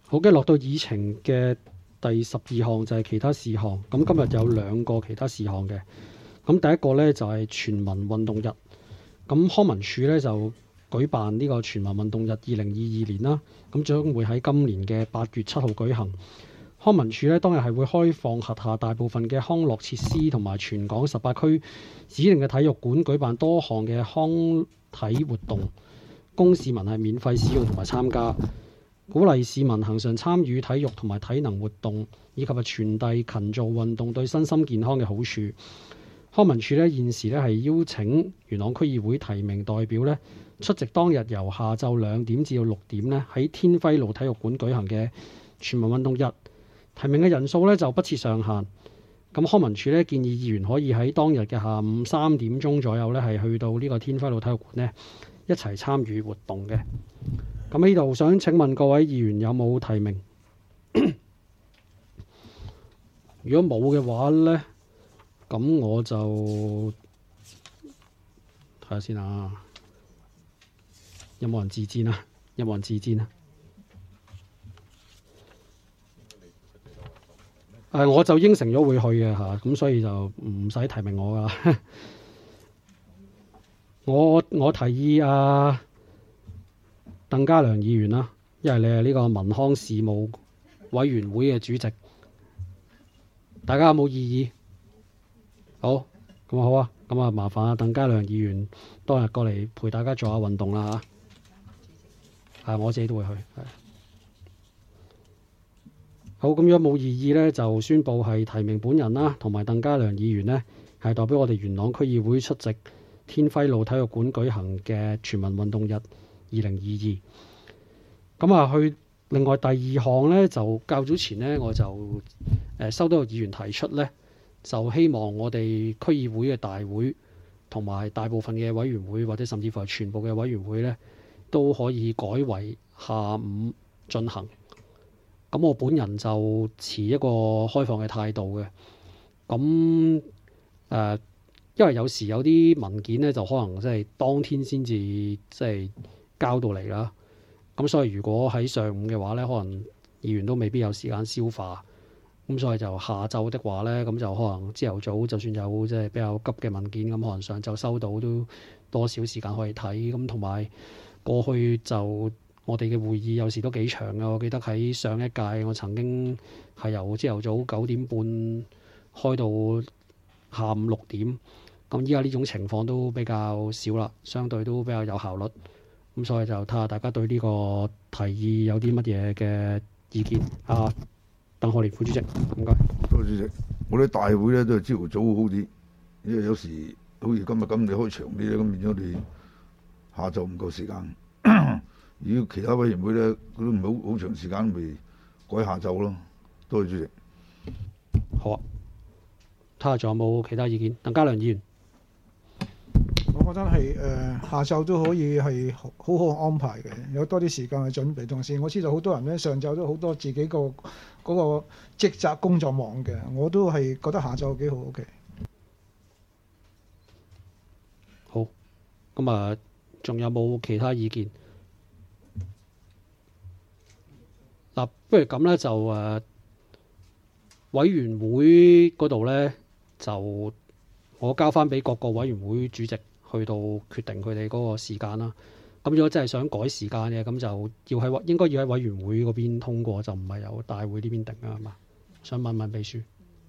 好嘅，落到議程嘅第12項就係其他事項。咁今日有2個其他事項嘅。咁第一個呢，就係全民運動日。咁康文署呢，就舉辦呢個全民運動日2022年啦。咁將會喺今年嘅8月7號舉行。康文署呢，當日係會開放轄下大部分嘅康樂設施同埋全港18區指定嘅體育館舉辦多項嘅康體活動，供市民係免費使用同埋參加。鼓勵市民恆常參與體育同埋體能活動，以及係傳遞勤做運動對身心健康嘅好處。康文署呢，現時呢係邀請元朗區議會提名代表呢出席當日由下晝2點至到6點呢喺天輝路體育館舉行嘅全民運動日。提名嘅人數呢就不設上限。咁康文署呢建議議員可以喺當日嘅下午3點鐘左右呢係去到呢個天輝路體育館呢一齊參與活動嘅。咁呢度想請問各位議員有冇提名？如果冇嘅話呢，咁我就睇下先啊。有冇人自薦啊？有冇人自薦啊？我就應承咗會去嘅嚇，咁所以就唔使提名我噶。我提議鄧家良議員啦，因為你係呢個民康事務委員會嘅主席，大家有冇異議？好，咁好啊，咁啊麻煩鄧家良議員當日過嚟陪大家做下運動啦嚇。我自己都會去。好，咁如果冇異議呢，就宣佈係提名本人啦，同埋鄧家良議員呢，係代表我哋元朗區議會出席天輝路體育館舉行嘅全民運動日2022。咁啊，去另外第2項呢，就較早前呢，我就收到有議員提出呢，就希望我哋區議會嘅大會同埋大部分嘅委員會，或者甚至乎係全部嘅委員會呢，都可以改為下午進行。咁我本人就持一個開放嘅態度嘅。咁因為有時有啲文件呢，就可能即係當天先至即係交到嚟啦。咁所以如果喺上午嘅話呢，可能議員都未必有時間消化。咁所以就下晝的話呢，咁就可能朝頭早就算有即係比較急嘅文件，咁可能上晝收到都多少時間可以睇。咁同埋過去就我哋嘅會議有時都幾長嘅。我記得喺上一屆我曾經係由朝頭早9點半開到下午6點。咁依家呢種情況都比較少啦，相對都比較有效率。咁所以就睇下大家對呢個提議有啲乜嘢嘅意見。鄧學年副主席，唔該。 多謝主席。我哋大會咧都係朝頭早好啲，因為有時好似今日咁，你開長啲咧，咁變咗你下晝唔夠時間。如果其他委員會咧，佢都唔係好長時間，咪改下晝咯。多謝主席。 好啊，睇下仲有冇其他意見？鄧家良議員。 我覺得係下晝都可以係好好安排嘅，有多啲時間去準備。同時我知道好多人咧上晝都好多自己嗰個職責工作忙嘅，我都係覺得下晝幾好 OK。 好，咁啊，仲有冇其他意見？嗱，不如咁咧就委員會嗰度咧就我交翻俾各個委員會主席去到決定佢哋嗰個時間啦。咁如果真係想改時間嘅，咁就應該要喺委員會嗰邊通過，就唔係由大會呢邊定啊嘛。想問問秘書。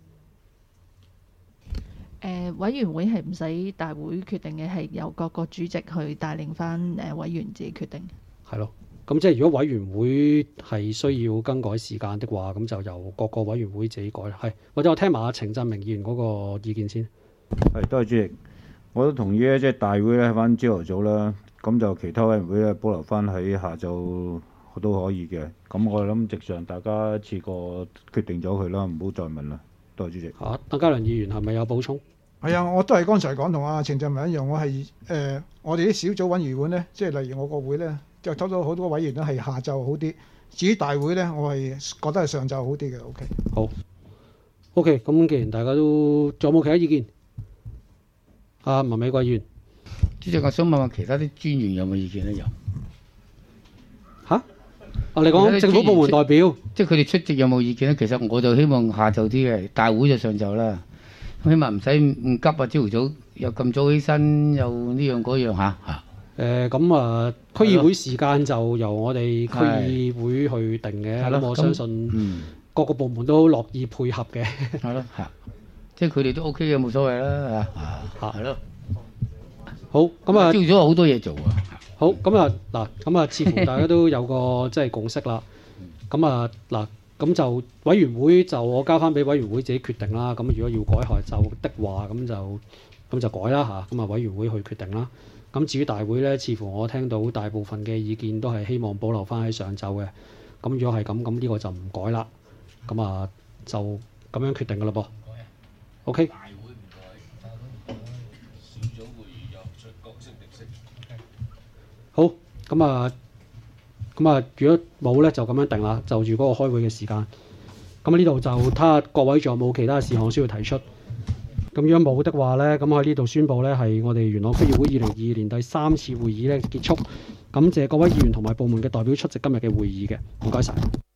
委員會係唔使大會決定嘅，係由各個主席去帶領翻委員自己決定。係咯，咁即係如果委員會係需要更改時間的話，咁就由各個委員會自己改啦。係，或者我聽埋阿程振明議員嗰個意見先。 係，多謝主席。我都同意咧，即係大會咧翻朝頭早啦，咁就其他委員會咧保留翻喺下晝都可以嘅。咁我諗直上大家一次過決定咗佢啦，唔好再問啦。多謝主席。 鄧家良議員係咪有補充？ 係啊，我都係剛才講同阿程振明一樣，我係我哋啲小組委員會咧，即係例如我個會咧，就抽到好多委員咧係下晝好啲。至於大會咧，我係覺得係上晝好啲嘅。OK。 好。OK，咁既然大家都仲有冇其他意見？文美貴議員。 主席，我想問問其他啲專員有冇意見咧？有。 你講政府部門代表， 即係佢哋出席有冇意見咧？其實我就希望下晝啲嘅，大會就上晝啦。起碼唔使唔急啊！朝頭早又咁早起身，又呢樣嗰樣嚇。 區議會時間就由我哋區議會去定嘅。咁我相信各個部門都樂意配合嘅。 係咯，即係佢哋都 OK 嘅，冇所謂啦嚇。係咯。 好，咁啊， 朝早有好多嘢做啊。 好，咁啊，似乎大家都有個即係共識啦。咁就委員會就我交翻俾委員會自己決定啦。咁如果要改下晝的話，咁就改啦嚇。咁啊，委員會去決定啦。咁至於大會咧，似乎我聽到大部分嘅意見都係希望保留翻喺上晝嘅。咁如果係咁呢個就唔改啦。咁啊，就咁樣決定噶啦噃。OK。好，咁啊，如果冇咧，就咁樣定啦。就住嗰個開會嘅時間。咁呢度就睇下各位仲有冇其他事項需要提出。咁如果冇的話咧，咁喺呢度宣布咧係我哋元朗區議會2022年第3次會議咧結束。感謝各位議員同埋部門嘅代表出席今日嘅會議嘅，唔該晒。